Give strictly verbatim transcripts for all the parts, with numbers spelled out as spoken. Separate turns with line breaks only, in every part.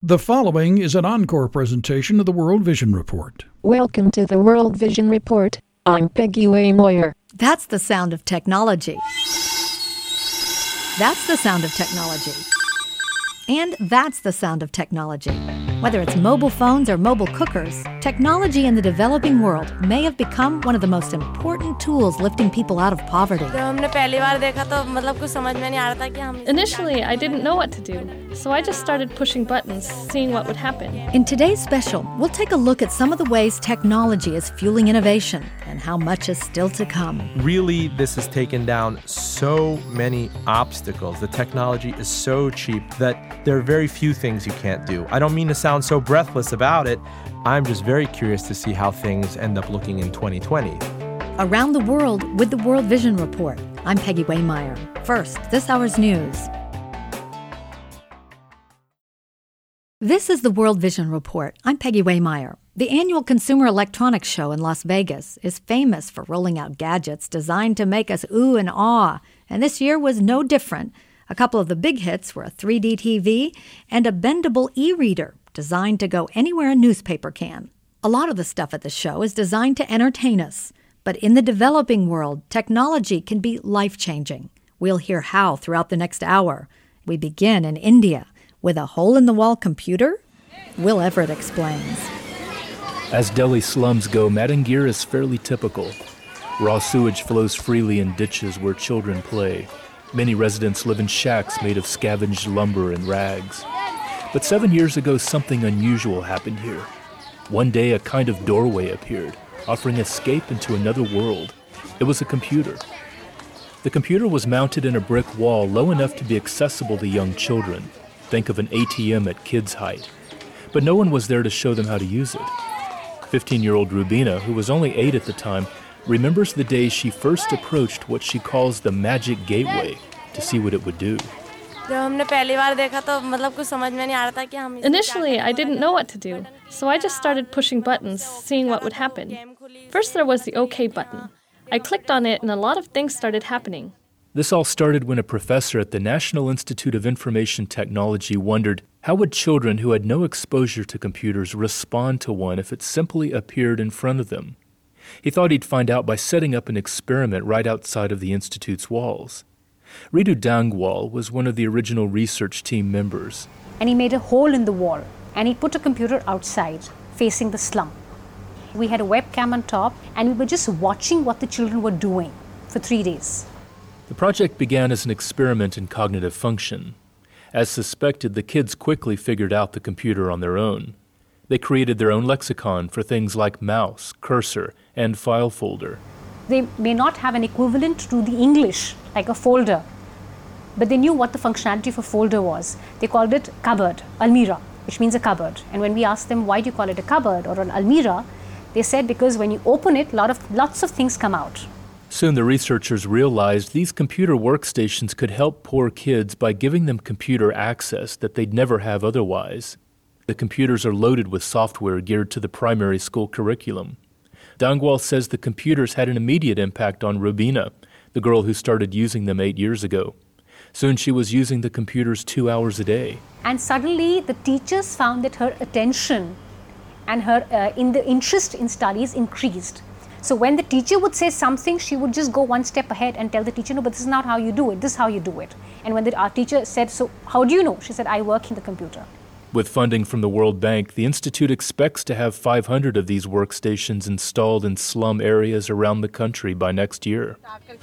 The following is an encore presentation of the World Vision Report.
Welcome to the World Vision Report. I'm Peggy Waymoyer.
That's the sound of technology. That's the sound of technology. And that's the sound of technology. Whether it's mobile phones or mobile cookers, technology in the developing world may have become one of the most important tools lifting people out of poverty.
Initially, I didn't know what to do, so I just started pushing buttons, seeing what would happen.
In today's special, we'll take a look at some of the ways technology is fueling innovation and how much is still to come.
Really, this has taken down so many obstacles. The technology is so cheap that there are very few things you can't do. I don't mean to sound so breathless about it. I'm just very curious to see how things end up looking in twenty twenty.
Around the world with the World Vision Report. I'm Peggy Waymeyer. First, this hour's news. This is the World Vision Report. I'm Peggy Waymeyer. The annual Consumer Electronics Show in Las Vegas is famous for rolling out gadgets designed to make us ooh and ah, and this year was no different. A couple of the big hits were a three D T V and a bendable e-reader designed to go anywhere a newspaper can. A lot of the stuff at the show is designed to entertain us, but in the developing world, technology can be life-changing. We'll hear how throughout the next hour. We begin in India with a hole-in-the-wall computer. Will Everett explains.
As Delhi slums go, Madangir is fairly typical. Raw sewage flows freely in ditches where children play. Many residents live in shacks made of scavenged lumber and rags. But seven years ago, something unusual happened here. One day, a kind of doorway appeared, offering escape into another world. It was a computer. The computer was mounted in a brick wall low enough to be accessible to young children. Think of an A T M at kids' height. But no one was there to show them how to use it. fifteen-year-old Rubina, who was only eight at the time, remembers the day she first approached what she calls the magic gateway to see what it would do.
Initially, I didn't know what to do, so I just started pushing buttons, seeing what would happen. First, there was the OK button. I clicked on it, and a lot of things started happening.
This all started when a professor at the National Institute of Information Technology wondered how would children who had no exposure to computers respond to one if it simply appeared in front of them. He thought he'd find out by setting up an experiment right outside of the Institute's walls. Ritu Dangwal was one of the original research team members.
And he made a hole in the wall, and he put a computer outside, facing the slum. We had a webcam on top, and we were just watching what the children were doing for three days.
The project began as an experiment in cognitive function. As suspected, the kids quickly figured out the computer on their own. They created their own lexicon for things like mouse, cursor, and file folder.
They may not have an equivalent to the English, like a folder, but they knew what the functionality for folder was. They called it cupboard, almirah, which means a cupboard. And when we asked them, why do you call it a cupboard or an almirah, they said because when you open it, lot of, lots of things come out.
Soon the researchers realized these computer workstations could help poor kids by giving them computer access that they'd never have otherwise. The computers are loaded with software geared to the primary school curriculum. Dangwal says the computers had an immediate impact on Rubina, the girl who started using them eight years ago. Soon she was using the computers two hours a day.
And suddenly the teachers found that her attention and her uh, in the interest in studies increased. So when the teacher would say something, she would just go one step ahead and tell the teacher, no, but this is not how you do it, this is how you do it. And when the, our teacher said, so how do you know? She said, I work in the computer.
With funding from the World Bank, the Institute expects to have five hundred of these workstations installed in slum areas around the country by next year.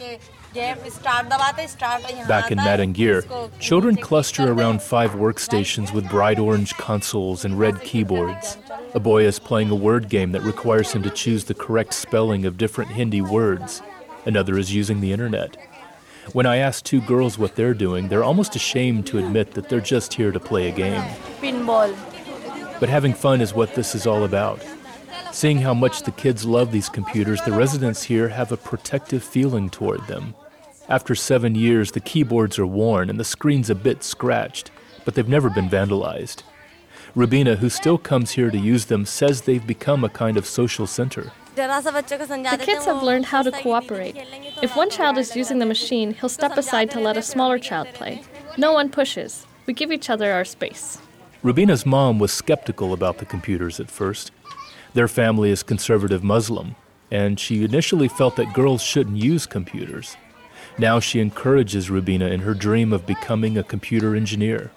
Back in Madangir, children cluster around five workstations with bright orange consoles and red keyboards. A boy is playing a word game that requires him to choose the correct spelling of different Hindi words. Another is using the internet. When I ask two girls what they're doing, they're almost ashamed to admit that they're just here to play a game.
Pinball.
But having fun is what this is all about. Seeing how much the kids love these computers, the residents here have a protective feeling toward them. After seven years, the keyboards are worn and the screen's a bit scratched, but they've never been vandalized. Rubina, who still comes here to use them, says they've become a kind of social center.
The kids have learned how to cooperate. If one child is using the machine, he'll step aside to let a smaller child play. No one pushes. We give each other our space.
Rubina's mom was skeptical about the computers at first. Their family is conservative Muslim, and she initially felt that girls shouldn't use computers. Now she encourages Rubina in her dream of becoming a computer engineer.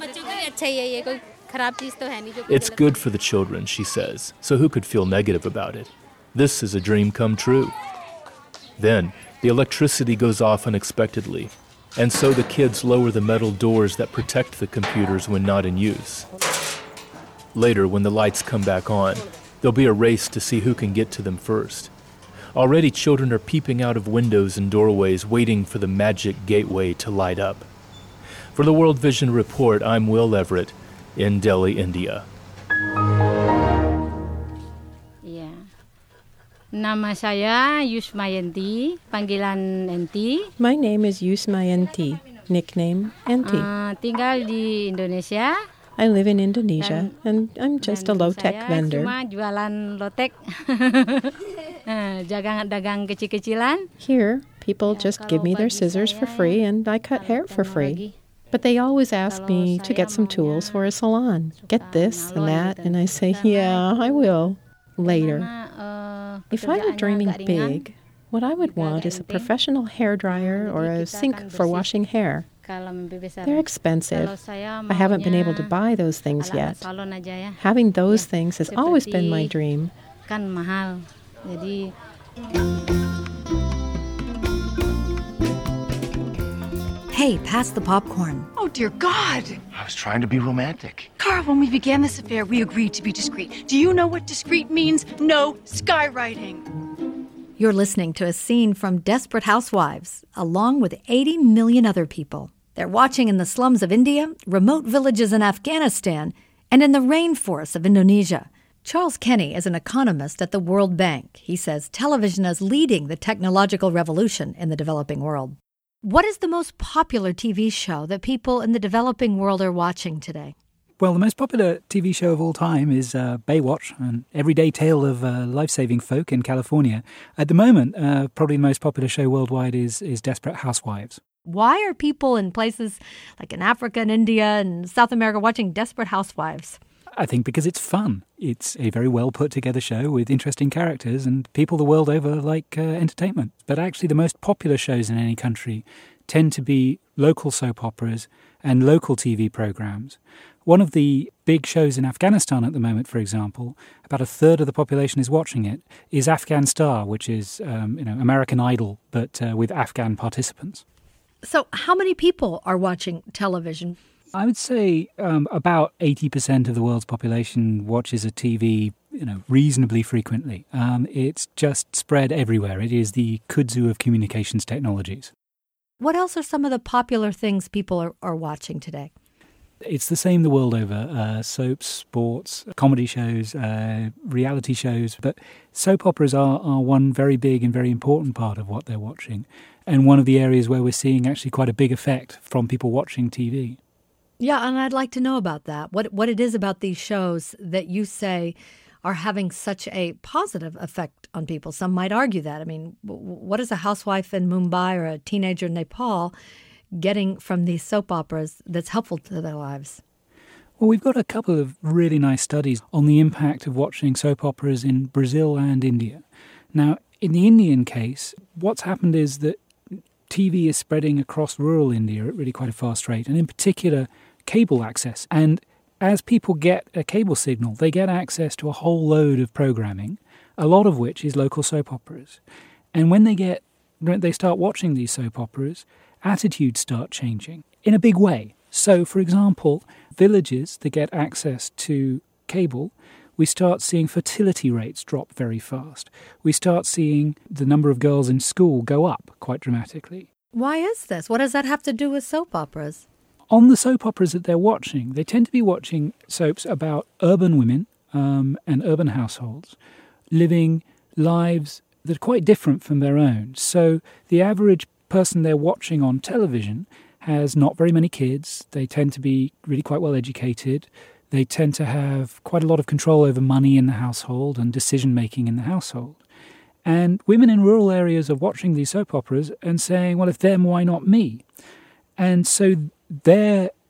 It's good for the children, she says, so who could feel negative about it? This is a dream come true. Then, the electricity goes off unexpectedly, and so the kids lower the metal doors that protect the computers when not in use. Later, when the lights come back on, there'll be a race to see who can get to them first. Already children are peeping out of windows and doorways waiting for the magic gateway to light up. For the World Vision Report, I'm Will Everett in Delhi, India.
Ya. Nama saya Yusmayanti, panggilan Enti.
My name is Yusmayanti, nickname Enti.
Uh, tinggal di Indonesia.
I live in Indonesia, and I'm just a low-tech vendor.
Cuma jualan low-tech. Dagang kecil-kecilan.
Here, people just give me their scissors for free, and I cut hair for free. But they always ask me to get some tools for a salon. Get this and that, and I say, yeah, I will, later. If I were dreaming big, what I would want is a professional hairdryer or a sink for washing hair. They're expensive. I haven't been able to buy those things yet. Having those things has always been my dream.
Kan mahal. Jadi
Hey, pass the popcorn.
Oh, dear God.
I was trying to be romantic.
Carl, when we began this affair, we agreed to be discreet. Do you know what discreet means? No skywriting.
You're listening to a scene from Desperate Housewives, along with eighty million other people. They're watching in the slums of India, remote villages in Afghanistan, and in the rainforests of Indonesia. Charles Kenny is an economist at the World Bank. He says television is leading the technological revolution in the developing world. What is the most popular T V show that people in the developing world are watching today?
Well, the most popular T V show of all time is uh, Baywatch, an everyday tale of uh, life-saving folk in California. At the moment, uh, probably the most popular show worldwide is, is Desperate Housewives.
Why are people in places like in Africa and India and South America watching Desperate Housewives?
I think because it's fun. It's a very well put together show with interesting characters, and people the world over like uh, entertainment. But actually the most popular shows in any country tend to be local soap operas and local T V programs. One of the big shows in Afghanistan at the moment, for example, about a third of the population is watching it, is Afghan Star, which is um, you know American Idol, but uh, with Afghan participants.
So how many people are watching television?
I would say um, about eighty percent of the world's population watches a T V, you know, reasonably frequently. Um, it's just spread everywhere. It is the kudzu of communications technologies.
What else are some of the popular things people are, are watching today?
It's the same the world over. Uh, soaps, sports, comedy shows, uh, reality shows. But soap operas are, are one very big and very important part of what they're watching. And one of the areas where we're seeing actually quite a big effect from people watching T V.
Yeah, and I'd like to know about that. What what it is about these shows that you say are having such a positive effect on people. Some might argue that. I mean, what is a housewife in Mumbai or a teenager in Nepal getting from these soap operas that's helpful to their lives?
Well, we've got a couple of really nice studies on the impact of watching soap operas in Brazil and India. Now, in the Indian case, what's happened is that T V is spreading across rural India at really quite a fast rate, and in particular, cable access. And as people get a cable signal, they get access to a whole load of programming, a lot of which is local soap operas. And when they get, when they start watching these soap operas, attitudes start changing in a big way. So, for example, villages that get access to cable, we start seeing fertility rates drop very fast. We start seeing the number of girls in school go up quite dramatically.
Why is this? What does that have to do with soap operas?
On the soap operas that they're watching, they tend to be watching soaps about urban women um, and urban households living lives that are quite different from their own. So the average person they're watching on television has not very many kids. They tend to be really quite well educated. They tend to have quite a lot of control over money in the household and decision-making in the household. And women in rural areas are watching these soap operas and saying, well, if them, why not me? And so their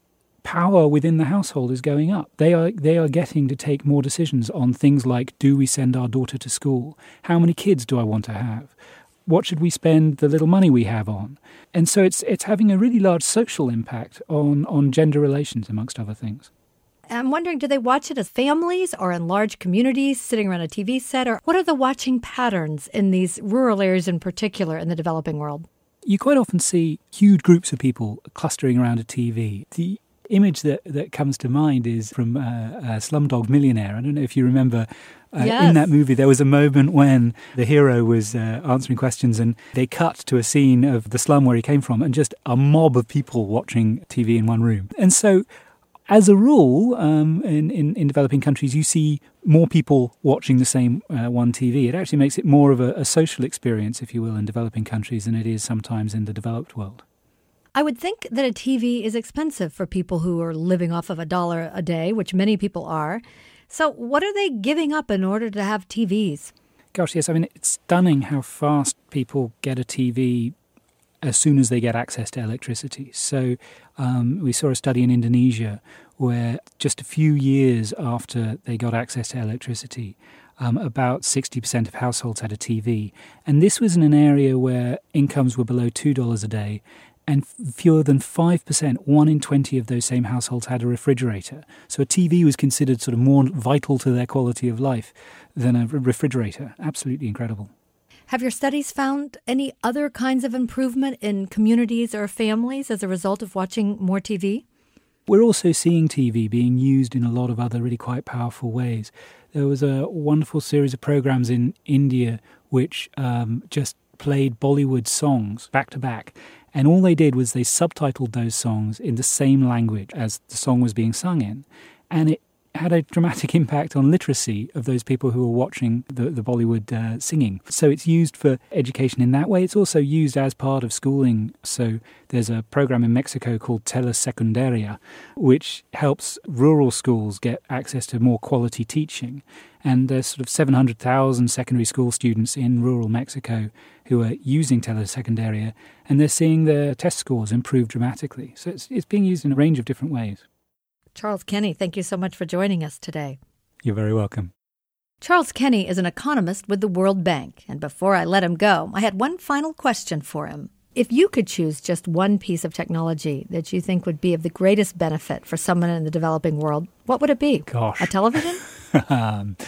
power within the household is going up. They are they are getting to take more decisions on things like, do we send our daughter to school? How many kids do I want to have? What should we spend the little money we have on? And so it's it's having a really large social impact on, on gender relations, amongst other things.
I'm wondering, do they watch it as families or in large communities sitting around a T V set? Or what are the watching patterns in these rural areas in particular in the developing world?
You quite often see huge groups of people clustering around a T V. The image that, that comes to mind is from uh, uh, Slumdog Millionaire. I don't know if you remember, uh,
yes.
in that movie there was a moment when the hero was uh, answering questions and they cut to a scene of the slum where he came from and just a mob of people watching T V in one room. And so, as a rule, um, in, in, in developing countries, you see more people watching the same uh, one T V. It actually makes it more of a, a social experience, if you will, in developing countries than it is sometimes in the developed world.
I would think that a T V is expensive for people who are living off of a dollar a day, which many people are. So what are they giving up in order to have T Vs?
Gosh, yes. I mean, it's stunning how fast people get a T V as soon as they get access to electricity. So um, we saw a study in Indonesia where just a few years after they got access to electricity, um, about sixty percent of households had a T V. And this was in an area where incomes were below two dollars a day, and fewer than five percent, one in twenty of those same households had a refrigerator. So a T V was considered sort of more vital to their quality of life than a refrigerator. Absolutely incredible.
Have your studies found any other kinds of improvement in communities or families as a result of watching more T V?
We're also seeing T V being used in a lot of other really quite powerful ways. There was a wonderful series of programs in India which um, just played Bollywood songs back to back. And all they did was they subtitled those songs in the same language as the song was being sung in. And it had a dramatic impact on literacy of those people who were watching the, the Bollywood uh, singing. So it's used for education in that way. It's also used as part of schooling. So there's a program in Mexico called Telesecundaria, which helps rural schools get access to more quality teaching. And there's sort of seven hundred thousand secondary school students in rural Mexico who are using Telesecundaria, and they're seeing their test scores improve dramatically. So it's, it's being used in a range of different ways.
Charles Kenny, thank you so much for joining us today.
You're very welcome.
Charles Kenny is an economist with the World Bank, and before I let him go, I had one final question for him. If you could choose just one piece of technology that you think would be of the greatest benefit for someone in the developing world, what would it be?
Gosh.
A television?
um,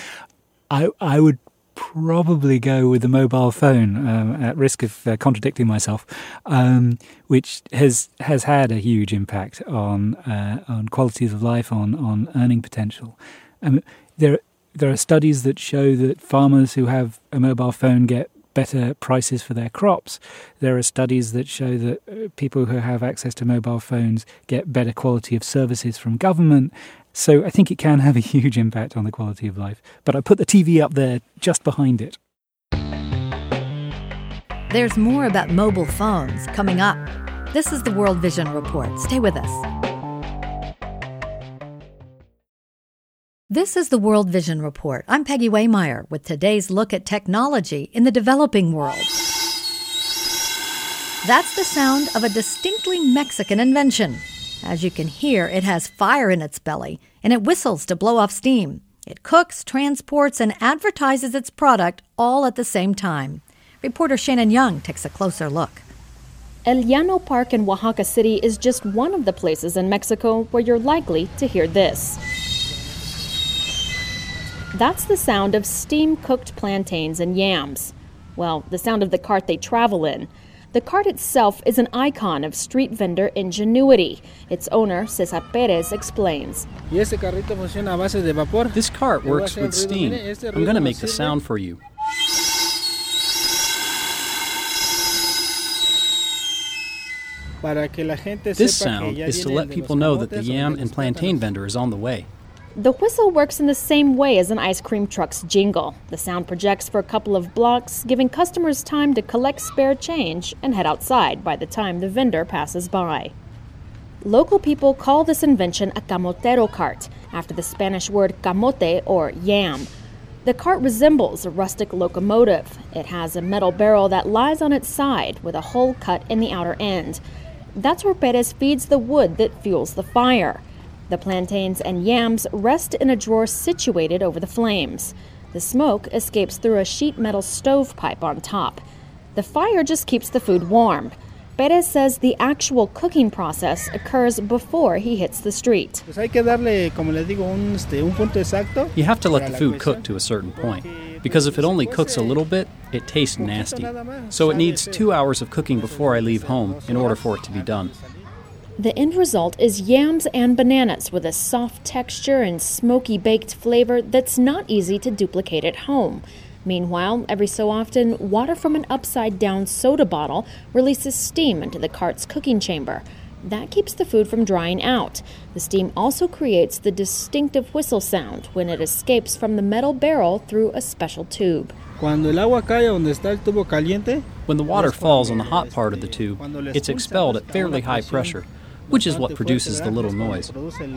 I I would probably go with the mobile phone, um, at risk of uh, contradicting myself, um, which has has had a huge impact on uh, on qualities of life, on on earning potential. Um, there there are studies that show that farmers who have a mobile phone get better prices for their crops. There are studies that show that uh, people who have access to mobile phones get better quality of services from government. So I think it can have a huge impact on the quality of life. But I put the T V up there just behind it.
There's more about mobile phones coming up. This is the World Vision Report. Stay with us. This is the World Vision Report. I'm Peggy Waymeyer with today's look at technology in the developing world. That's the sound of a distinctly Mexican invention. As you can hear, it has fire in its belly, and it whistles to blow off steam. It cooks, transports, and advertises its product all at the same time. Reporter Shannon Young takes a closer look.
El Llano Park in Oaxaca City is just one of the places in Mexico where you're likely to hear this. That's the sound of steam-cooked plantains and yams. Well, the sound of the cart they travel in. The cart itself is an icon of street vendor ingenuity. Its owner, Cesar Perez, explains.
This cart works with steam. I'm going to make the sound for you. This sound is to let people know that the yam and plantain vendor is on the way.
The whistle works in the same way as an ice cream truck's jingle. The sound projects for a couple of blocks, giving customers time to collect spare change and head outside by the time the vendor passes by. Local people call this invention a camotero cart, after the Spanish word camote, or yam. The cart resembles a rustic locomotive. It has a metal barrel that lies on its side with a hole cut in the outer end. That's where Perez feeds the wood that fuels the fire. The plantains and yams rest in a drawer situated over the flames. The smoke escapes through a sheet metal stovepipe on top. The fire just keeps the food warm. Perez says the actual cooking process occurs before he hits the street.
You have to let the food cook to a certain point, because if it only cooks a little bit, it tastes nasty. So it needs two hours of cooking before I leave home in order for it to be done.
The end result is yams and bananas with a soft texture and smoky baked flavor that's not easy to duplicate at home. Meanwhile, every so often, water from an upside-down soda bottle releases steam into the cart's cooking chamber. That keeps the food from drying out. The steam also creates the distinctive whistle sound when it escapes from the metal barrel through a special tube.
When the water falls on the hot part of the tube, it's expelled at fairly high pressure, which is what produces the little noise.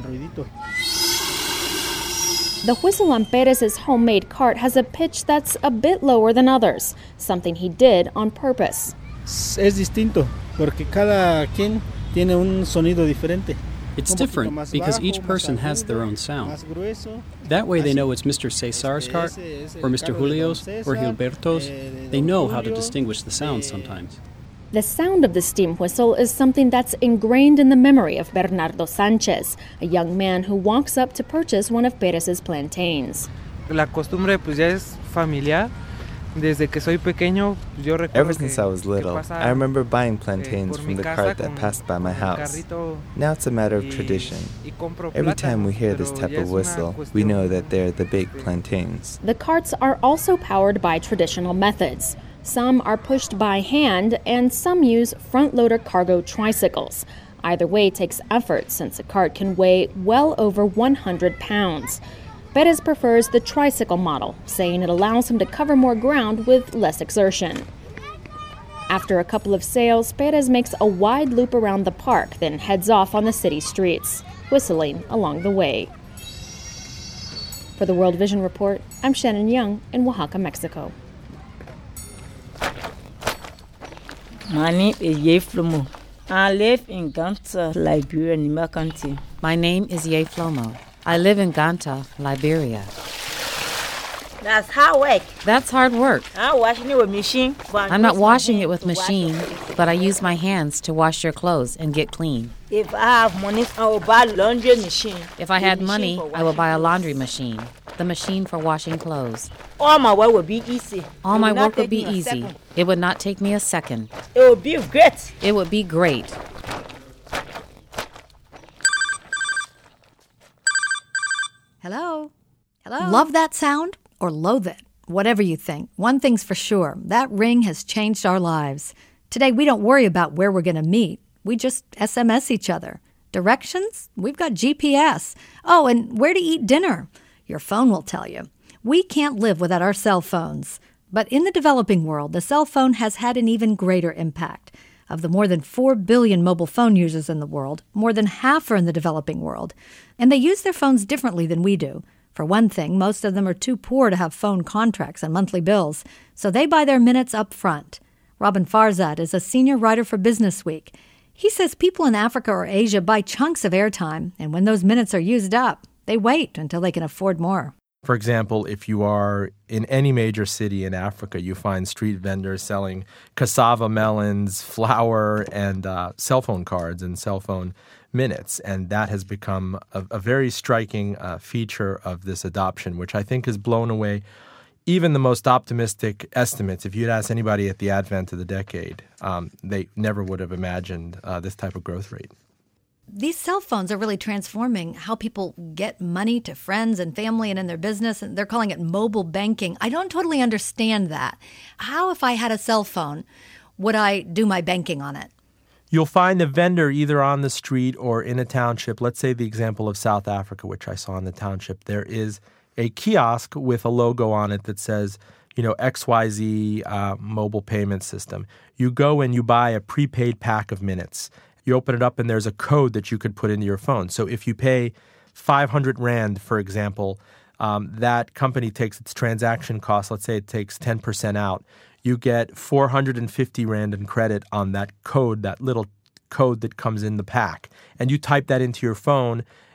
The whistle on Perez's homemade cart has a pitch that's a bit lower than others, something he did on purpose.
Es distinto, porque cada quien tiene un sonido diferente. It's different because each person has their own sound. That way they know it's Mister Cesar's cart, or Mister Julio's, or Gilberto's. They know how to distinguish the sounds sometimes.
The sound of the steam whistle is something that's ingrained in the memory of Bernardo Sanchez, a young man who walks up to purchase one of Perez's plantains.
La costumbre pues ya es familiar. Desde que soy pequeño, yo recuerdo.
Ever since I was little, I remember buying plantains from the cart that passed by my house. Now it's a matter of tradition. Every time we hear this type of whistle, we know that they're the baked plantains.
The carts are also powered by traditional methods. Some are pushed by hand, and some use front-loader cargo tricycles. Either way takes effort, since a cart can weigh well over one hundred pounds. Perez prefers the tricycle model, saying it allows him to cover more ground with less exertion. After a couple of sales, Perez makes a wide loop around the park, then heads off on the city streets, whistling along the way. For the World Vision Report, I'm Shannon Young in Oaxaca, Mexico.
My name is Ye Flomo. I live in Ganta, Liberia, Nima County.
My name is Ye Flomo. I live in Ganta, Liberia.
That's hard work.
That's hard work.
I'm washing it with machine.
I'm not washing it with machine, but I use my hands to wash your clothes and get clean.
If I have money, I will buy a laundry machine.
If I had money, I will buy a laundry machine, the machine for washing clothes.
All my work would be easy.
All my work would be easy. It would not take me a second.
It would be great.
It would be great.
Hello? Hello? Love that sound or loathe it? Whatever you think. One thing's for sure. That ring has changed our lives. Today, we don't worry about where we're going to meet. We just S M S each other. Directions? We've got G P S. Oh, and where to eat dinner? Your phone will tell you. We can't live without our cell phones. But in the developing world, the cell phone has had an even greater impact. Of the more than four billion mobile phone users in the world, more than half are in the developing world. And they use their phones differently than we do. For one thing, most of them are too poor to have phone contracts and monthly bills, so they buy their minutes up front. Robin Farzad is a senior writer for Business Week. He says people in Africa or Asia buy chunks of airtime, and when those minutes are used up, they wait until they can afford more.
For example, if you are in any major city in Africa, you find street vendors selling cassava melons, flour, and uh, cell phone cards and cell phone minutes. And that has become a, a very striking uh, feature of this adoption, which I think has blown away even the most optimistic estimates. If you'd asked anybody at the advent of the decade, um, they never would have imagined uh, this type of growth rate.
These cell phones are really transforming how people get money to friends and family and in their business, and they're calling it mobile banking. I don't totally understand that. How, if I had a cell phone, would I do my banking on it?
You'll find a vendor either on the street or in a township. Let's say the example of South Africa, which I saw in the township. There is a kiosk with a logo on it that says, you know, X Y Z uh, mobile payment system. You go and you buy a prepaid pack of minutes. You open it up and there's a code that you could put into your phone. So if you pay five hundred rand, for example, um, that company takes its transaction cost. Let's say it takes ten percent out. You get four hundred fifty rand in credit on that code, that little code that comes in the pack. And you type that into your phone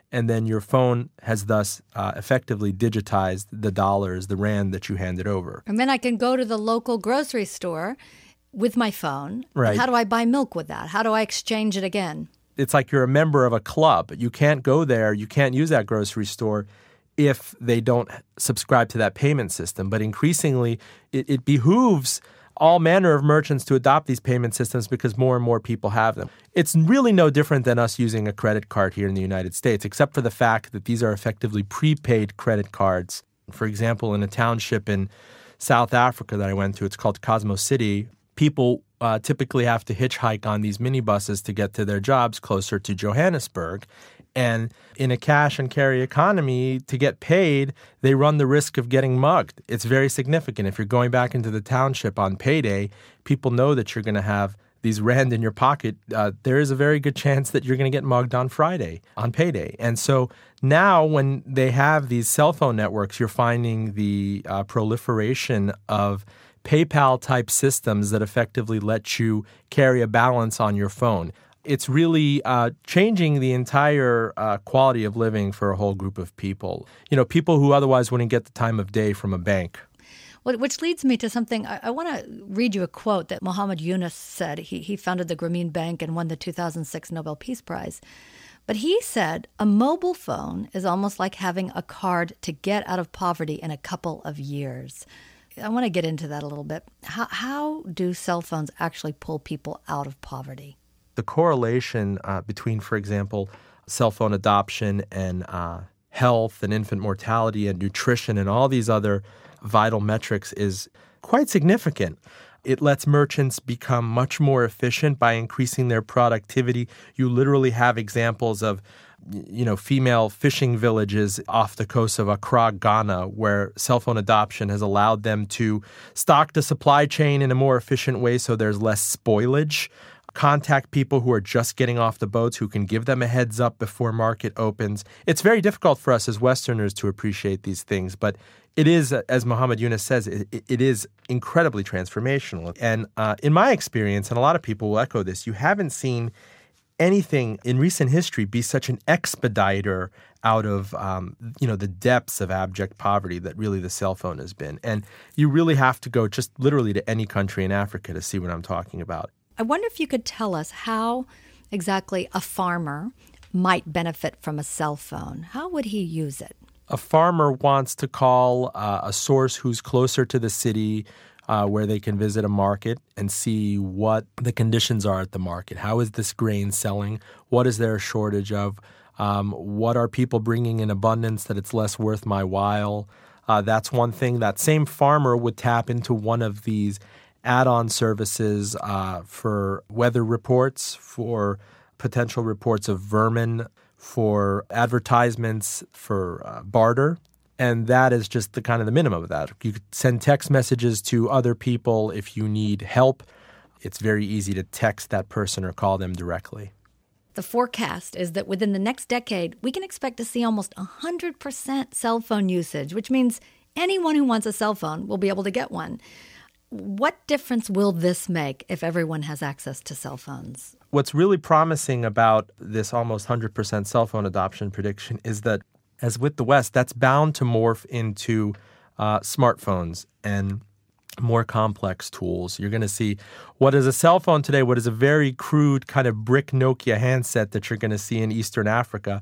and then your phone has thus uh, effectively digitized the dollars, the rand that you handed over.
And then I can go to the local grocery store with my phone.
Right.
And how do I buy milk with that? How do I exchange it again?
It's like you're a member of a club. You can't go there, you can't use that grocery store if they don't subscribe to that payment system. But increasingly, it, it behooves all manner of merchants to adopt these payment systems because more and more people have them. It's really no different than us using a credit card here in the United States, except for the fact that these are effectively prepaid credit cards. For example, in a township in South Africa that I went to, it's called Cosmo City, people uh, typically have to hitchhike on these minibuses to get to their jobs closer to Johannesburg. And in a cash and carry economy, to get paid, they run the risk of getting mugged. It's very significant. If you're going back into the township on payday, people know that you're going to have these rand in your pocket. Uh, there is a very good chance that you're going to get mugged on Friday, on payday. And so now when they have these cell phone networks, you're finding the uh, proliferation of PayPal-type systems that effectively let you carry a balance on your phone. It's really uh, changing the entire uh, quality of living for a whole group of people. You know, people who otherwise wouldn't get the time of day from a bank.
Well, which leads me to something. I, I want to read you a quote that Muhammad Yunus said. He, he founded the Grameen Bank and won the two thousand six Nobel Peace Prize. But he said, a mobile phone is almost like having a card to get out of poverty in a couple of years. I want to get into that a little bit. How, how do cell phones actually pull people out of poverty?
The correlation uh, between, for example, cell phone adoption and uh, health and infant mortality and nutrition and all these other vital metrics is quite significant. It lets merchants become much more efficient by increasing their productivity. You literally have examples of, you know, female fishing villages off the coast of Accra, Ghana, where cell phone adoption has allowed them to stock the supply chain in a more efficient way so there's less spoilage. Contact people who are just getting off the boats, who can give them a heads up before market opens. It's very difficult for us as Westerners to appreciate these things, but it is, as Muhammad Yunus says, it, it is incredibly transformational. And uh, in my experience, and a lot of people will echo this, you haven't seen anything in recent history be such an expediter out of um, you know the depths of abject poverty that really the cell phone has been. And you really have to go just literally to any country in Africa to see what I'm talking about.
I wonder if you could tell us how exactly a farmer might benefit from a cell phone. How would he use it?
A farmer wants to call uh, a source who's closer to the city uh, where they can visit a market and see what the conditions are at the market. How is this grain selling? What is there a shortage of? Um, what are people bringing in abundance that it's less worth my while? Uh, that's one thing. That same farmer would tap into one of these add-on services uh, for weather reports, for potential reports of vermin, for advertisements, for uh, barter. And that is just the kind of the minimum of that. You could send text messages to other people if you need help. It's very easy to text that person or call them directly.
The forecast is that within the next decade, we can expect to see almost one hundred percent cell phone usage, which means anyone who wants a cell phone will be able to get one. What difference will this make if everyone has access to cell phones?
What's really promising about this almost one hundred percent cell phone adoption prediction is that, as with the West, that's bound to morph into uh, smartphones and more complex tools. You're going to see what is a cell phone today, what is a very crude kind of brick Nokia handset that you're going to see in Eastern Africa.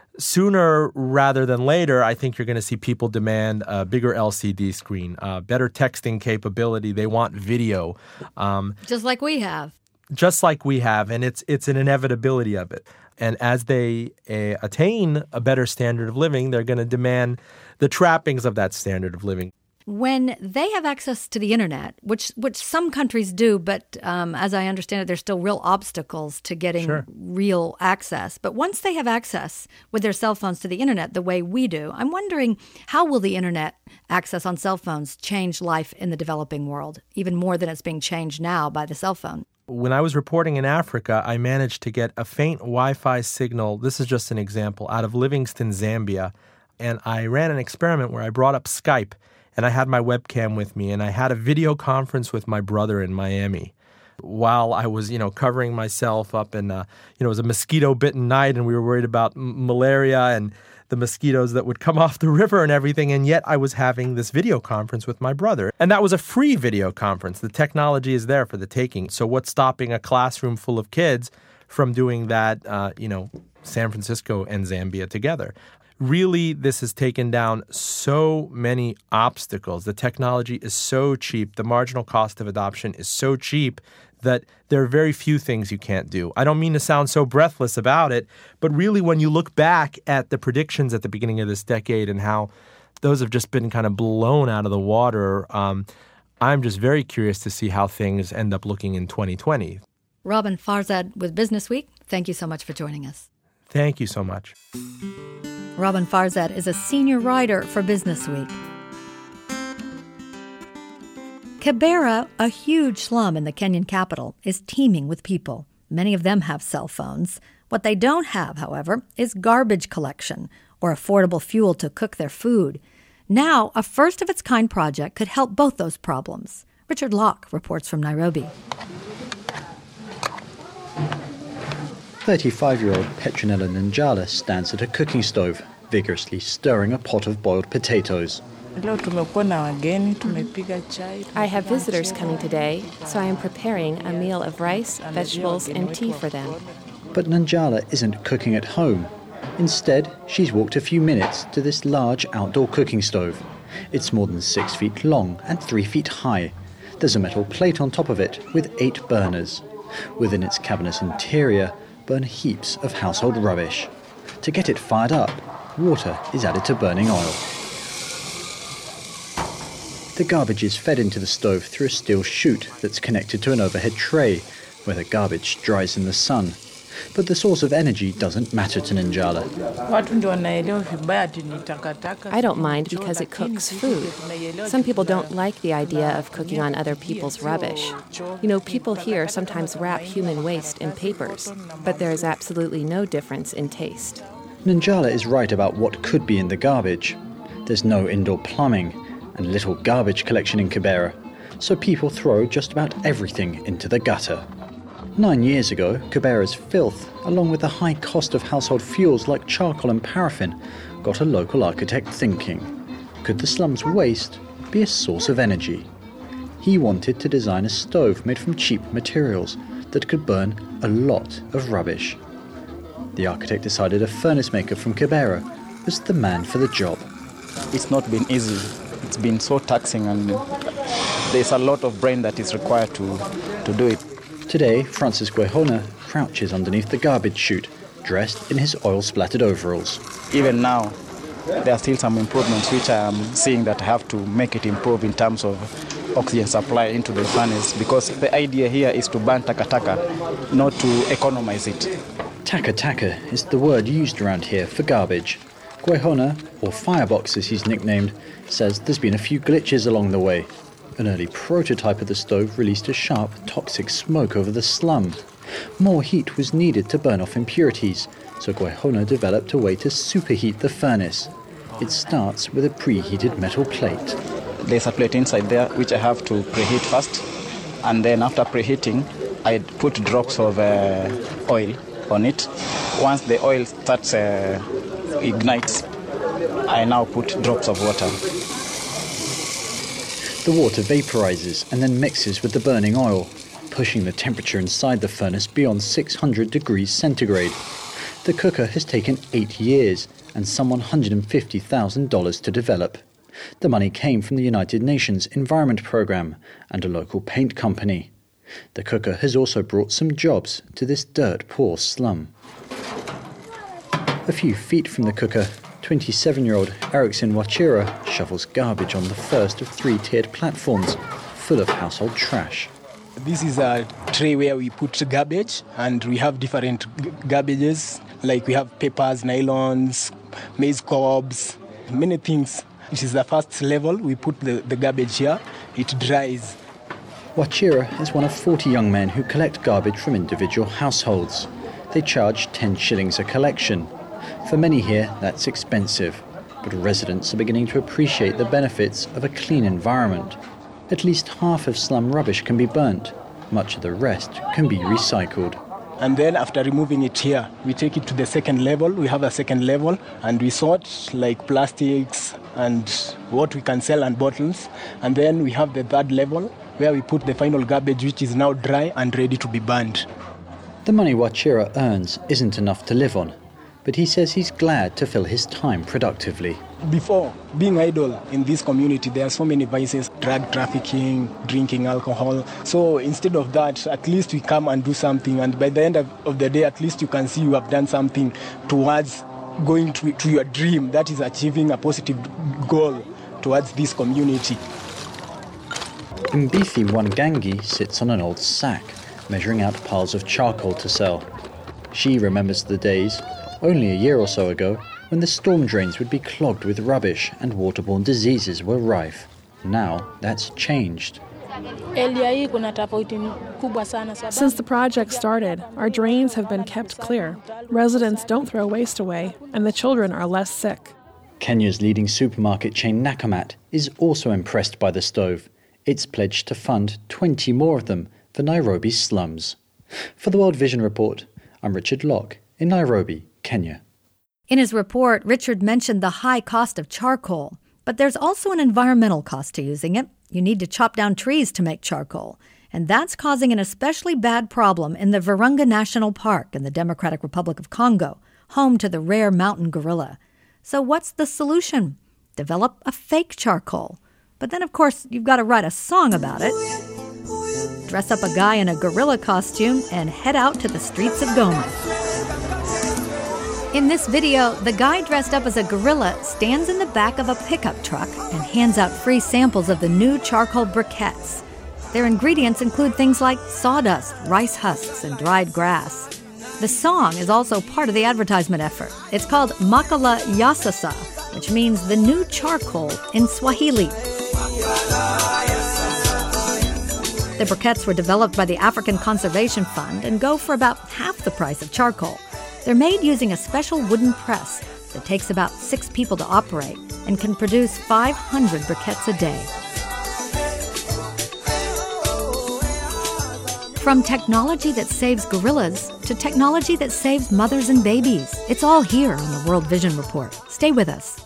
Sooner rather than later, I think you're going to see people demand a bigger L C D screen, uh, better texting capability. They want video. Um,
just like we have.
Just like we have. And it's it's an inevitability of it. And as they uh, attain a better standard of living, they're going to demand the trappings of that standard of living.
When they have access to the internet, which which some countries do, but um, as I understand it, there's still real obstacles to getting
Sure.
real access. But once they have access with their cell phones to the internet the way we do, I'm wondering, how will the internet access on cell phones change life in the developing world, even more than it's being changed now by the cell phone?
When I was reporting in Africa, I managed to get a faint Wi-Fi signal, this is just an example, out of Livingstone, Zambia. And I ran an experiment where I brought up Skype, and I had my webcam with me, and I had a video conference with my brother in Miami. while I was, you know, covering myself up in, uh, you know, it was a mosquito-bitten night and we were worried about m- malaria and the mosquitoes that would come off the river and everything, and yet I was having this video conference with my brother. And that was a free video conference. The technology is there for the taking. So what's stopping a classroom full of kids from doing that, uh, you know, San Francisco and Zambia together? Really, this has taken down so many obstacles. The technology is so cheap. The marginal cost of adoption is so cheap that there are very few things you can't do. I don't mean to sound so breathless about it, but really when you look back at the predictions at the beginning of this decade and how those have just been kind of blown out of the water, um, I'm just very curious to see how things end up looking in twenty twenty.
Robin Farzad with Business Week, thank you so much for joining us.
Thank you so much.
Robin Farzad is a senior writer for Business Week. Kibera, a huge slum in the Kenyan capital, is teeming with people. Many of them have cell phones. What they don't have, however, is garbage collection or affordable fuel to cook their food. Now, a first-of-its-kind project could help both those problems. Richard Locke reports from Nairobi.
thirty-five-year-old Petronella Nanjala stands at a cooking stove, vigorously stirring a pot of boiled potatoes.
I have visitors coming today, so I am preparing a meal of rice, vegetables, and tea for them.
But Nanjala isn't cooking at home. Instead, she's walked a few minutes to this large outdoor cooking stove. It's more than six feet long and three feet high. There's a metal plate on top of it with eight burners. Within its cavernous interior burn heaps of household rubbish. To get it fired up, water is added to burning oil. The garbage is fed into the stove through a steel chute that's connected to an overhead tray, where the garbage dries in the sun. But the source of energy doesn't matter to Nanjala.
I don't mind because it cooks food. Some people don't like the idea of cooking on other people's rubbish. You know, people here sometimes wrap human waste in papers, but there is absolutely no difference in taste.
Nanjala is right about what could be in the garbage. There's no indoor plumbing and little garbage collection in Kibera, so people throw just about everything into the gutter. Nine years ago, Kibera's filth, along with the high cost of household fuels like charcoal and paraffin, got a local architect thinking. Could the slum's waste be a source of energy? He wanted to design a stove made from cheap materials that could burn a lot of rubbish. The architect decided a furnace maker from Kibera was the man for the job.
It's not been easy. It's been so taxing, and there's a lot of brain that is required to, to do it.
Today, Francis Gwehona crouches underneath the garbage chute, dressed in his oil-splattered overalls.
Even now, there are still some improvements which I am seeing that I have to make it improve in terms of oxygen supply into the furnace, because the idea here is to burn taka-taka, not to economize it.
Taka-taka is the word used around here for garbage. Gwehona, or Firebox as he's nicknamed, says there's been a few glitches along the way. An early prototype of the stove released a sharp, toxic smoke over the slum. More heat was needed to burn off impurities, so Gwehona developed a way to superheat the furnace. It starts with a preheated metal plate.
There's a plate inside there which I have to preheat first, and then after preheating, I put drops of uh, oil on it. Once the oil starts uh, ignites, I now put drops of water.
The water vaporizes and then mixes with the burning oil, pushing the temperature inside the furnace beyond six hundred degrees centigrade. The cooker has taken eight years and some one hundred fifty thousand dollars to develop. The money came from the United Nations Environment Programme and a local paint company. The cooker has also brought some jobs to this dirt-poor slum. A few feet from the cooker, twenty-seven-year-old Erickson Wachira shovels garbage on the first of three tiered platforms full of household trash.
This is a tray where we put garbage, and we have different g- garbages, like we have papers, nylons, maize cobs, many things. This is the first level. We put the, the garbage here. It dries.
Wachira is one of forty young men who collect garbage from individual households. They charge ten shillings a collection. For many here, that's expensive, but residents are beginning to appreciate the benefits of a clean environment. At least half of slum rubbish can be burnt, Much of the rest can be recycled.
And then after removing it here, we take it to the second level. We have a second level and we sort like plastics and what we can sell and bottles. And then we have the third level where we put the final garbage, which is now dry and ready to be burned.
The money Wachira earns isn't enough to live on, but he says he's glad to fill his time productively.
Before, being idle in this community, there are so many vices, drug trafficking, drinking alcohol. So instead of that, at least we come and do something. And by the end of, of the day, at least you can see you have done something towards going to, to your dream. That is achieving a positive goal towards this community.
Mbithi Wangangi sits on an old sack, measuring out piles of charcoal to sell. She remembers the days, only a year or so ago, when the storm drains would be clogged with rubbish and waterborne diseases were rife. Now that's changed.
Since the project started, our drains have been kept clear. Residents don't throw waste away, and the children are less sick.
Kenya's leading supermarket chain Nakumatt is also impressed by the stove. It's pledged to fund twenty more of them for Nairobi's slums. For the World Vision Report, I'm Richard Locke in Nairobi, Kenya.
In his report, Richard mentioned the high cost of charcoal, but there's also an environmental cost to using it. You need to chop down trees to make charcoal, and that's causing an especially bad problem in the Virunga National Park in the Democratic Republic of Congo, home to the rare mountain gorilla. So what's the solution? Develop a fake charcoal. But then, of course, you've got to write a song about it. Dress up a guy in a gorilla costume and head out to the streets of Goma. In this video, the guy dressed up as a gorilla stands in the back of a pickup truck and hands out free samples of the new charcoal briquettes. Their ingredients include things like sawdust, rice husks, and dried grass. The song is also part of the advertisement effort. It's called Makala Yasasa, which means the new charcoal in Swahili. The briquettes were developed by the African Conservation Fund and go for about half the price of charcoal. They're made using a special wooden press that takes about six people to operate and can produce five hundred briquettes a day. From technology that saves gorillas to technology that saves mothers and babies, it's all here on the World Vision Report. Stay with us.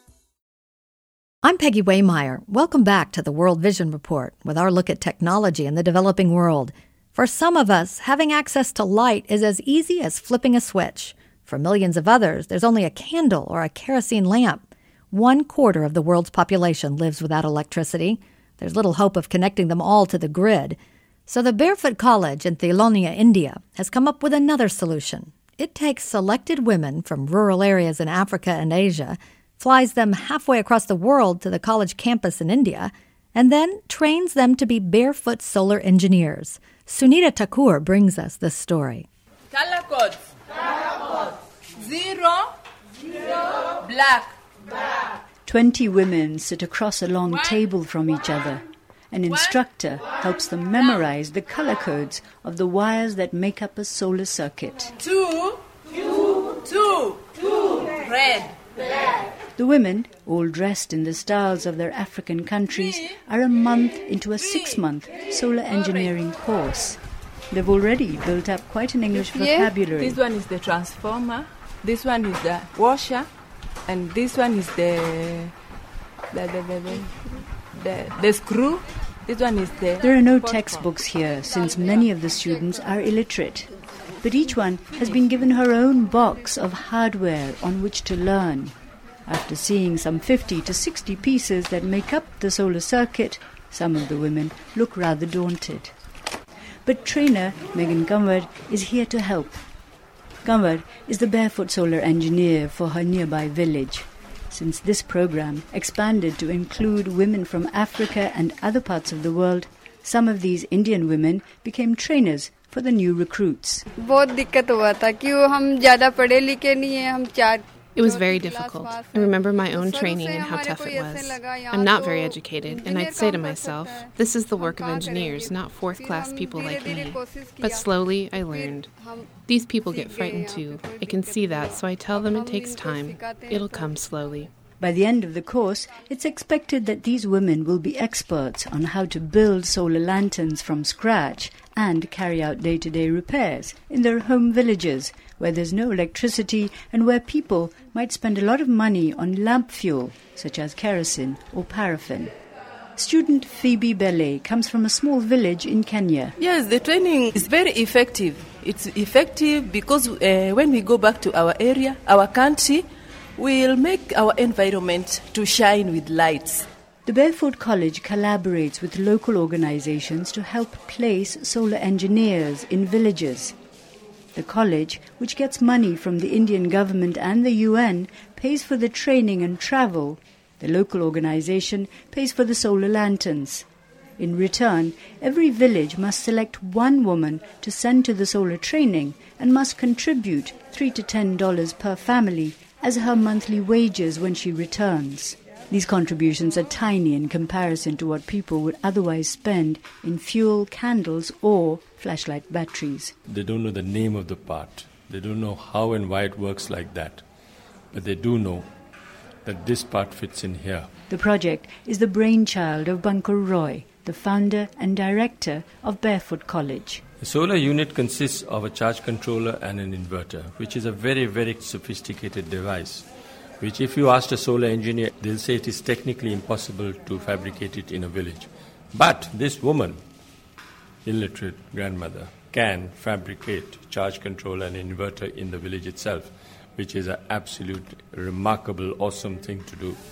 I'm Peggy Waymeyer. Welcome back to the World Vision Report with our look at technology in the developing world. For some of us, having access to light is as easy as flipping a switch. For millions of others, there's only a candle or a kerosene lamp. One quarter of the world's population lives without electricity. There's little hope of connecting them all to the grid. So the Barefoot College in Thilonia, India, has come up with another solution. It takes selected women from rural areas in Africa and Asia, flies them halfway across the world to the college campus in India, and then trains them to be barefoot solar engineers. Sunita Thakur brings us this story.
Color codes. Color codes. Zero. Zero. Black. Black.
Twenty women sit across a long table from each other. An instructor helps them memorize the color codes of the wires that make up a solar circuit.
Two. Two. Two. Two. Red. Black.
The women, all dressed in the styles of their African countries, are a month into a six-month solar engineering course. They've already built up quite an English vocabulary.
This one is the transformer, this one is the washer, and this one is the the the, the, the, the, the screw. This one is the...
There are no textbooks here, since many of the students are illiterate. But each one has been given her own box of hardware on which to learn. After seeing some fifty to sixty pieces that make up the solar circuit, some of the women look rather daunted. But trainer Megan Gumward is here to help. Gumward is the barefoot solar engineer for her nearby village. Since this program expanded to include women from Africa and other parts of the world, some of these Indian women became trainers for the new recruits.
It was very difficult. I remember my own training and how tough it was. I'm not very educated, and I'd say to myself, this is the work of engineers, not fourth-class people like me. But slowly, I learned. These people get frightened too. I can see that, so I tell them it takes time. It'll come slowly.
By the end of the course, it's expected that these women will be experts on how to build solar lanterns from scratch and carry out day-to-day repairs in their home villages where there's no electricity and where people might spend a lot of money on lamp fuel, such as kerosene or paraffin. Student Phoebe Bele comes from a small village in Kenya.
Yes, the training is very effective. It's effective because uh, when we go back to our area, our country, we'll make our environment to shine with lights.
The Barefoot College collaborates with local organizations to help place solar engineers in villages. The college, which gets money from the Indian government and the U N, pays for the training and travel. The local organization pays for the solar lanterns. In return, every village must select one woman to send to the solar training and must contribute three to ten dollars per family as her monthly wages when she returns. These contributions are tiny in comparison to what people would otherwise spend in fuel, candles or flashlight batteries.
They don't know the name of the part. They don't know how and why it works like that. But they do know that this part fits in here.
The project is the brainchild of Bankar Roy, the founder and director of Barefoot College.
The solar unit consists of a charge controller and an inverter, which is a very, very sophisticated device, which if you ask a solar engineer, they'll say it is technically impossible to fabricate it in a village. But this woman, illiterate grandmother, can fabricate charge controller and inverter in the village itself, which is an absolute remarkable, awesome thing to do.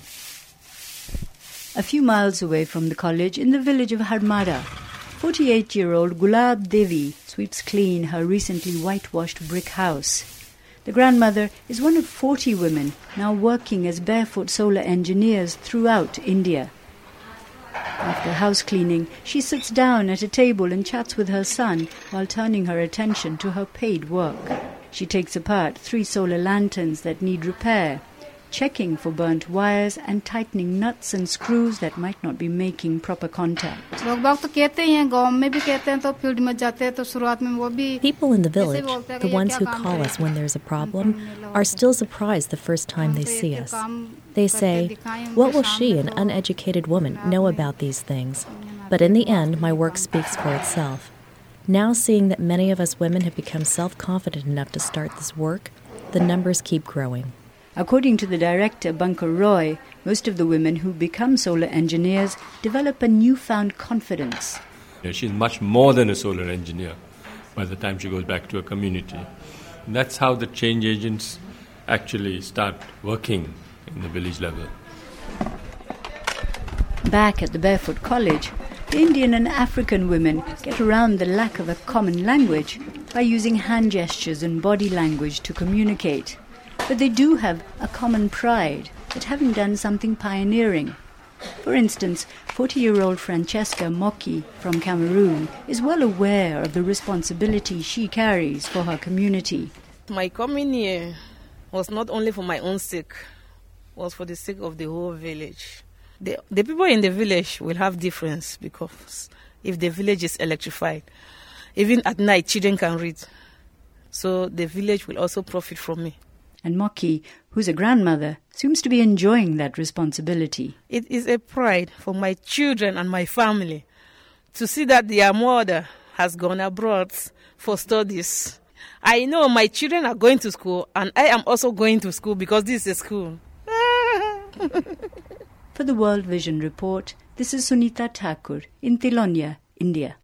A few miles away from the college, in the village of Harmara, forty-eight-year-old Gulab Devi sweeps clean her recently whitewashed brick house. The grandmother is one of forty women now working as barefoot solar engineers throughout India. After house cleaning, she sits down at a table and chats with her son while turning her attention to her paid work. She takes apart three solar lanterns that need repair, checking for burnt wires and tightening nuts and screws that might not be making proper contact.
People
in the village, the ones who call us when there's a problem, are still surprised the first time they see us. They say, "What will she, an uneducated woman, know about these things?" But in the end, my work speaks for itself. Now seeing that many of us women have become self-confident enough to start this work, the numbers keep growing.
According to the director, Bankar Roy, most of the women who become solar engineers develop a newfound confidence.
She's much more than a solar engineer by the time she goes back to her community. And that's how the change agents actually start working in the village level.
Back at the Barefoot College, the Indian and African women get around the lack of a common language by using hand gestures and body language to communicate. But they do have a common pride at having done something pioneering. For instance, forty-year-old Francesca Moki from Cameroon is well aware of the responsibility she carries for her community.
My coming here was not only for my own sake, was for the sake of the whole village. The, the people in the village will have difference because if the village is electrified, even at night children can read. So the village will also profit from me.
And Moki, who's a grandmother, seems to be enjoying that responsibility.
It is a pride for my children and my family to see that their mother has gone abroad for studies. I know my children are going to school and I am also going to school because this is a school.
For the World Vision Report, this is Sunita Thakur in Tilonia, India.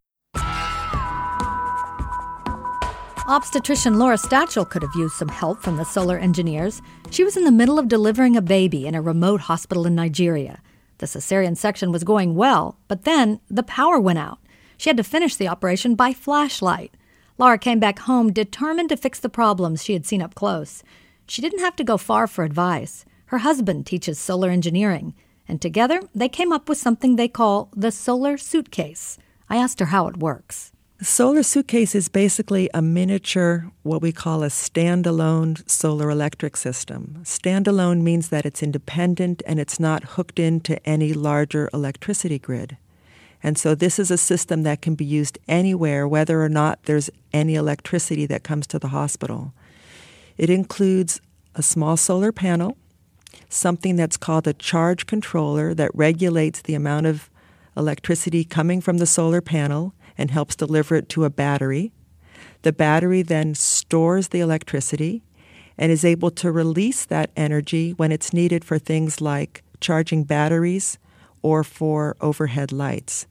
Obstetrician Laura Stachel could have used some help from the solar engineers. She was in the middle of delivering a baby in a remote hospital in Nigeria. The cesarean section was going well, but then the power went out. She had to finish the operation by flashlight. Laura came back home determined to fix the problems she had seen up close. She didn't have to go far for advice. Her husband teaches solar engineering, and together they came up with something they call the solar suitcase. I asked her how it works.
The solar suitcase is basically a miniature, what we call a standalone solar electric system. Standalone means that it's independent and it's not hooked into any larger electricity grid. And so this is a system that can be used anywhere, whether or not there's any electricity that comes to the hospital. It includes a small solar panel, something that's called a charge controller that regulates the amount of electricity coming from the solar panel and helps deliver it to a battery. The battery then stores the electricity and is able to release that energy when it's needed for things like charging batteries or for overhead lights.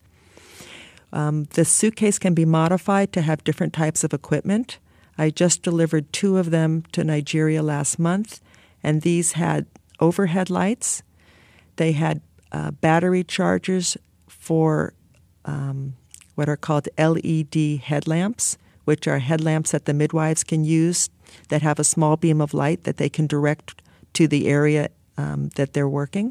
Um, the suitcase can be modified to have different types of equipment. I just delivered two of them to Nigeria last month, and these had overhead lights. They had uh, battery chargers for um, what are called L E D headlamps, which are headlamps that the midwives can use that have a small beam of light that they can direct to the area um, that they're working.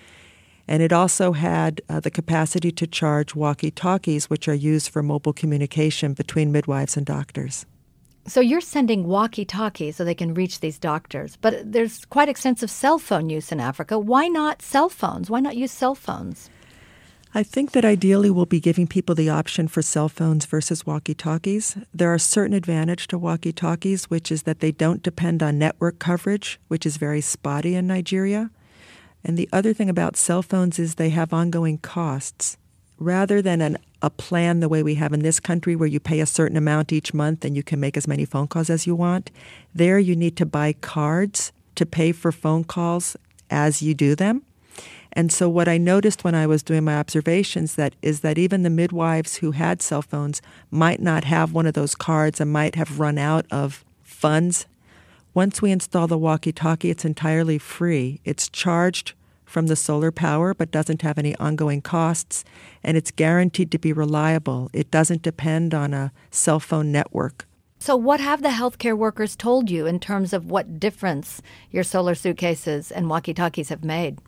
And it also had uh, the capacity to charge walkie-talkies, which are used for mobile communication between midwives and doctors.
So you're sending walkie-talkies so they can reach these doctors, but there's quite extensive cell phone use in Africa. Why not cell phones? Why not use cell phones?
I think that ideally we'll be giving people the option for cell phones versus walkie-talkies. There are certain advantages to walkie-talkies, which is that they don't depend on network coverage, which is very spotty in Nigeria. And the other thing about cell phones is they have ongoing costs. Rather than an, a plan the way we have in this country where you pay a certain amount each month and you can make as many phone calls as you want, there you need to buy cards to pay for phone calls as you do them. And so what I noticed when I was doing my observations that is that even the midwives who had cell phones might not have one of those cards and might have run out of funds. Once we install the walkie-talkie, it's entirely free. It's charged from the solar power but doesn't have any ongoing costs, and it's guaranteed to be reliable. It doesn't depend on a cell phone network.
So what have the healthcare workers told you in terms of what difference your solar suitcases and walkie-talkies have made?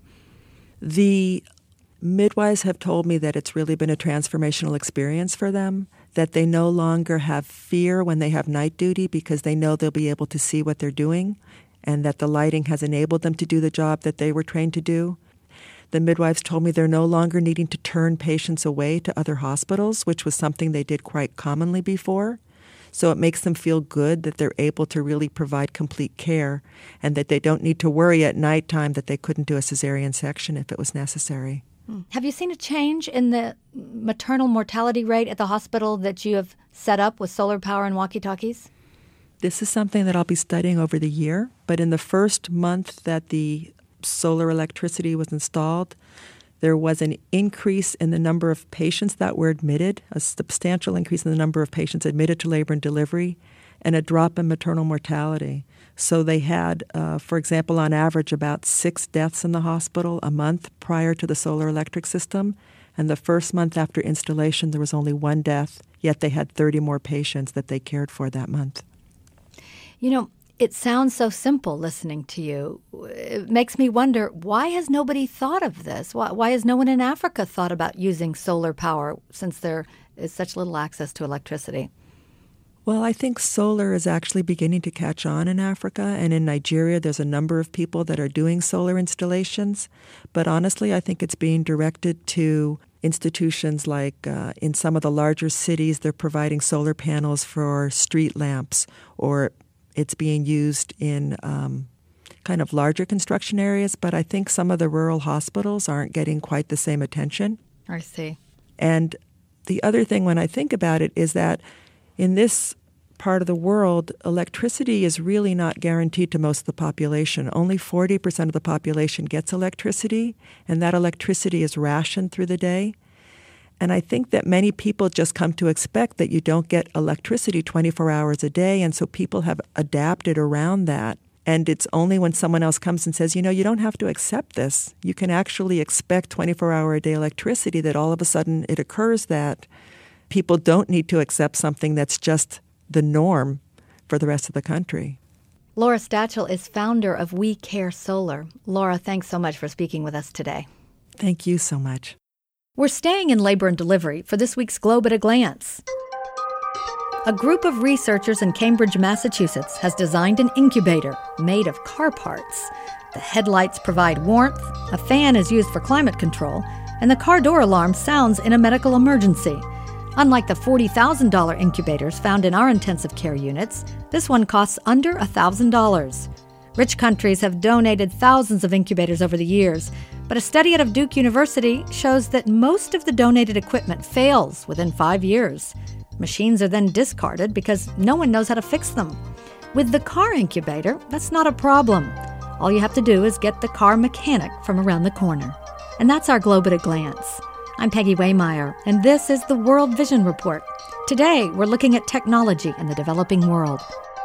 The midwives have told me that it's really been a transformational experience for them, that they no longer have fear when they have night duty because they know they'll be able to see what they're doing, and that the lighting has enabled them to do the job that they were trained to do. The midwives told me they're no longer needing to turn patients away to other hospitals, which was something they did quite commonly before. So it makes them feel good that they're able to really provide complete care and that they don't need to worry at nighttime that they couldn't do a cesarean section if it was necessary.
Have you seen a change in the maternal mortality rate at the hospital that you have set up with solar power and walkie-talkies?
This is something that I'll be studying over the year, but in the first month that the solar electricity was installed, there was an increase in the number of patients that were admitted, a substantial increase in the number of patients admitted to labor and delivery, and a drop in maternal mortality. So they had, uh, for example, on average, about six deaths in the hospital a month prior to the solar electric system. And the first month after installation, there was only one death, yet they had thirty more patients that they cared for that month.
You know, it sounds so simple listening to you. It makes me wonder, why has nobody thought of this? Why, why has no one in Africa thought about using solar power since there is such little access to electricity?
Well, I think solar is actually beginning to catch on in Africa, and in Nigeria there's a number of people that are doing solar installations. But honestly, I think it's being directed to institutions like uh, in some of the larger cities, they're providing solar panels for street lamps, or it's being used in um, kind of larger construction areas, but I think some of the rural hospitals aren't getting quite the same attention.
I see.
And the other thing when I think about it is that in this part of the world, electricity is really not guaranteed to most of the population. Only forty percent of the population gets electricity, and that electricity is rationed through the day. And I think that many people just come to expect that you don't get electricity twenty-four hours a day, and so people have adapted around that. And it's only when someone else comes and says, you know, you don't have to accept this. You can actually expect twenty-four hour a day electricity, that all of a sudden it occurs that people don't need to accept something that's just the norm for the rest of the country.
Laura Stachel is founder of We Care Solar. Laura, thanks so much for speaking with us today.
Thank you so much.
We're staying in labor and delivery for this week's Globe at a Glance. A group of researchers in Cambridge, Massachusetts has designed an incubator made of car parts. The headlights provide warmth, a fan is used for climate control, and the car door alarm sounds in a medical emergency. Unlike the forty thousand dollars incubators found in our intensive care units, this one costs under one thousand dollars. Rich countries have donated thousands of incubators over the years, But a study out of Duke University shows that most of the donated equipment fails within five years. Machines are then discarded because no one knows how to fix them. With the car incubator, that's not a problem. All you have to do is get the car mechanic from around the corner. And that's our Globe at a Glance. I'm Peggy Waymeyer, and this is the World Vision Report. Today, we're looking at technology in the developing world.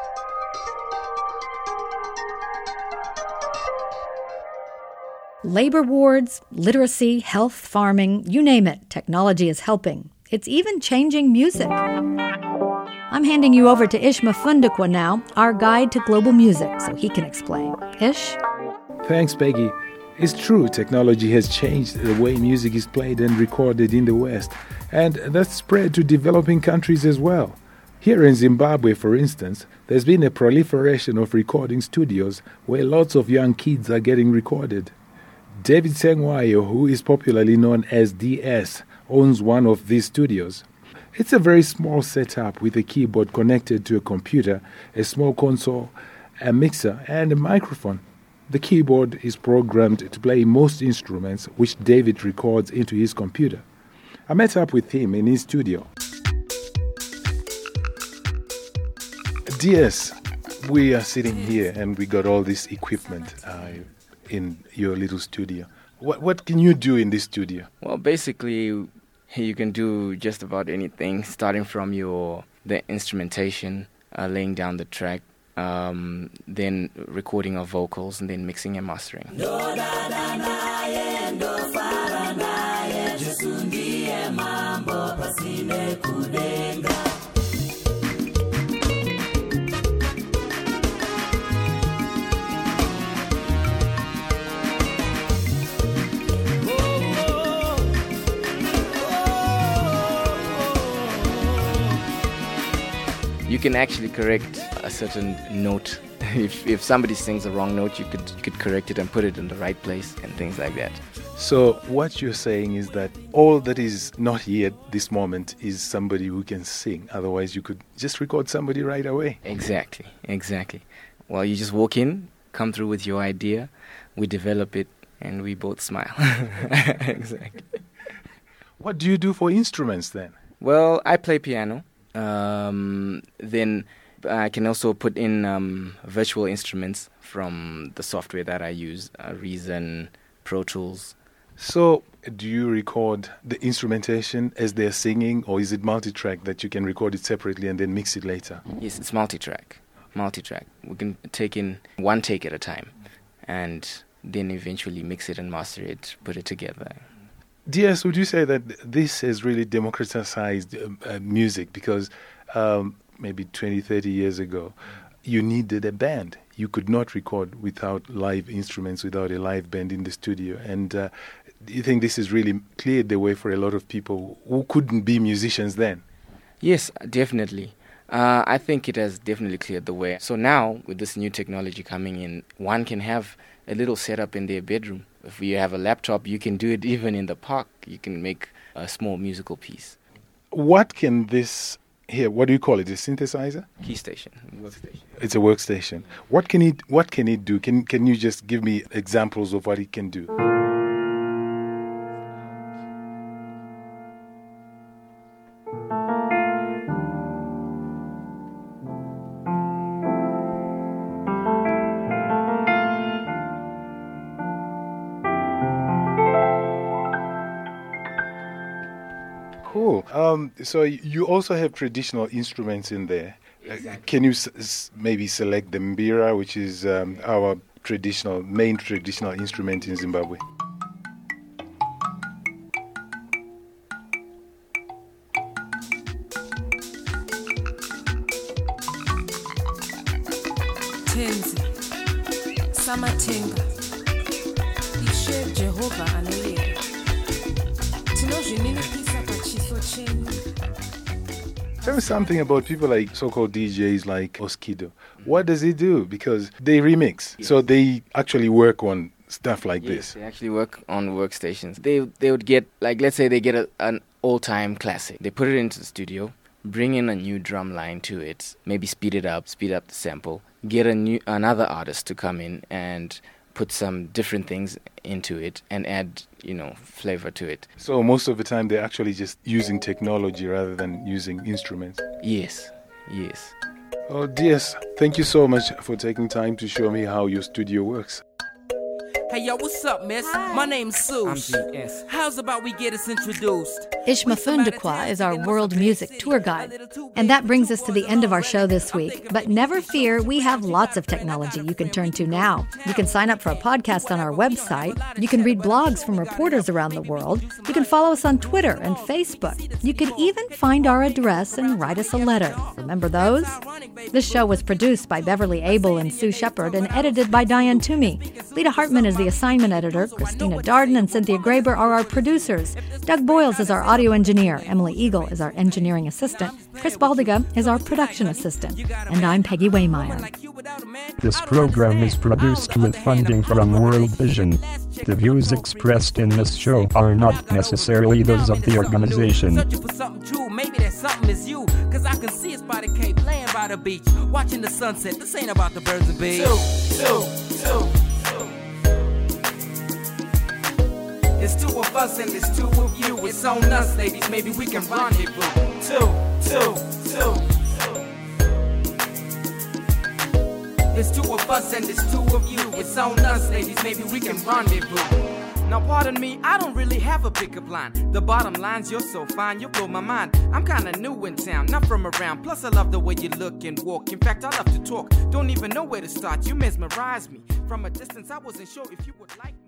Labor wards, literacy, health, farming, you name it, technology is helping. It's even changing music. I'm handing you over to Ish Mafundukwa now, our guide to global music, so he can explain. Ish?
Thanks, Peggy. It's true, technology has changed the way music is played and recorded in the West, and that's spread to developing countries as well. Here in Zimbabwe, for instance, there's been a proliferation of recording studios where lots of young kids are getting recorded. David Sengwayo, who is popularly known as D S, owns one of these studios. It's a very small setup with a keyboard connected to a computer, a small console, a mixer, and a microphone. The keyboard is programmed to play most instruments, which David records into his computer. I met up with him in his studio. D S, we are sitting here and we got all this equipment uh, in your little studio. What what can you do in this studio?
Well, basically, you can do just about anything, starting from your the instrumentation, uh, laying down the track, um, then recording of vocals, and then mixing and mastering. You can actually correct a certain note. If if somebody sings a wrong note, you could you could correct it and put it in the right place and things like that.
So what you're saying is that all that is not here at this moment is somebody who can sing. Otherwise, you could just record somebody right away.
Exactly, exactly. Well, you just walk in, come through with your idea, we develop it, and we both smile. Exactly.
What do you do for instruments then?
Well, I play piano. Um, then I can also put in um, virtual instruments from the software that I use, uh, Reason, Pro Tools.
So do you record the instrumentation as they're singing, or is it multi-track that you can record it separately and then mix it later?
Yes, it's multi-track. Multi-track. We can take in one take at a time and then eventually mix it and master it, put it together.
D S, would you say that this has really democratized uh, uh, music? Because um, maybe twenty, thirty years ago, you needed a band. You could not record without live instruments, without a live band in the studio. And uh, do you think this has really cleared the way for a lot of people who couldn't be musicians then?
Yes, definitely. Uh, I think it has definitely cleared the way. So now, with this new technology coming in, one can have a little setup in their bedroom. If you have a laptop, you can do it even in the park. You can make a small musical piece.
What can this here? What do you call it? A synthesizer?
Key station, workstation.
It's a workstation. What can it? What can it do? Can Can you just give me examples of what it can do? Cool. Um, so you also have traditional instruments in there. Exactly. Uh, can you s- s- maybe select the mbira, which is um, our traditional, main traditional instrument in Zimbabwe?
Tenzi, Samatenga, Ishe Jehovah Anelere.
Tell me something about people like so-called D Js like Oskido. What does he do? Because they remix, yes. So they actually work on stuff like
yes,
this.
They actually work on workstations. They they would get, like, let's say they get a, an all-time classic. They put it into the studio, bring in a new drum line to it, maybe speed it up, speed up the sample, get a new another artist to come in and put some different things into it and add, you know, flavor to it.
So most of the time they're actually just using technology rather than using instruments?
Yes, yes.
Oh, D S, thank you so much for taking time to show me how your studio works.
Hey, yo, what's up, miss? Hi. My name's Sue.
I'm G S.
How's about we get us introduced?
Ishma Fundaqua is our world music tour guide. And that brings us to the end of our show this week. But never fear, we have lots of technology you can turn to now. You can sign up for a podcast on our website. You can read blogs from reporters around the world. You can follow us on Twitter and Facebook. You can even find our address and write us a letter. Remember those? This show was produced by Beverly Abel and Sue Shepard and edited by Diane Toomey. Lita Hartman is the assignment editor. Christina Darden and Cynthia Graber are our producers. Doug Boyles is our audio engineer. Emily Eagle is our engineering assistant. Chris Baldiga is our production assistant. And I'm Peggy Waymeyer.
This program is produced with funding from World Vision. The views expressed in this show are not necessarily those of the organization.
Maybe that something is you, cause I can see us by the Cape, laying by the beach, watching the sunset. This ain't about the birds and bees. Two, two, two. There's two of us and there's two of you. It's on us, ladies. Maybe we can rendezvous. Two, two, two. There's two of us and there's two of you. It's on us, ladies. Maybe we can rendezvous. Now pardon me, I don't really have a pickup line. The bottom line's you're so fine, you blow my mind. I'm kinda new in town, not from around. Plus I love the way you look and walk. In fact, I love to talk. Don't even know where to start. You mesmerize me. From a distance, I wasn't sure if you would like me.